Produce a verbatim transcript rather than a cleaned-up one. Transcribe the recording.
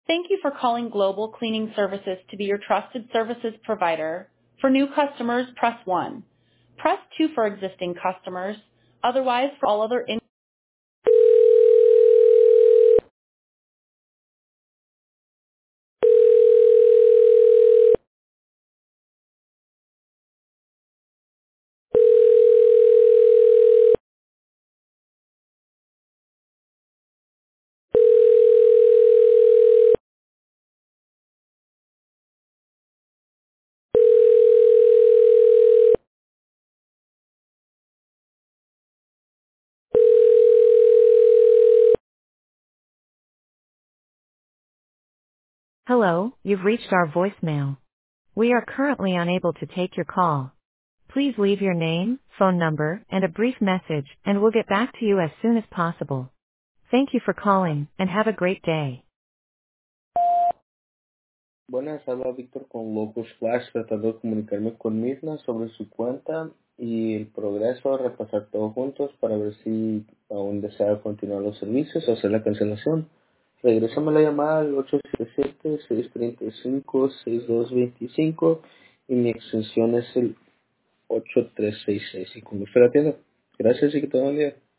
Thank you for calling Global Cleaning Services to be your trusted services provider. For new customers, press one. Press two for existing customers. Otherwise, for all other in- Hello, you've reached our voicemail. We are currently unable to take your call. Please leave your name, phone number, and a brief message, and we'll get back to you as soon as possible. Thank you for calling, and have a great day. Buenas, habla Víctor con Locus Flash, tratando de comunicarme con Mirna sobre su cuenta y el progreso, repasar todo juntos para ver si aún desea continuar los servicios o hacer la cancelación. Regrésame la llamada al ocho siete siete, seis tres cinco, seis dos dos cinco y mi extensión es el ocho tres seis seis y con gusto la atiendo. Gracias y que tengan un día.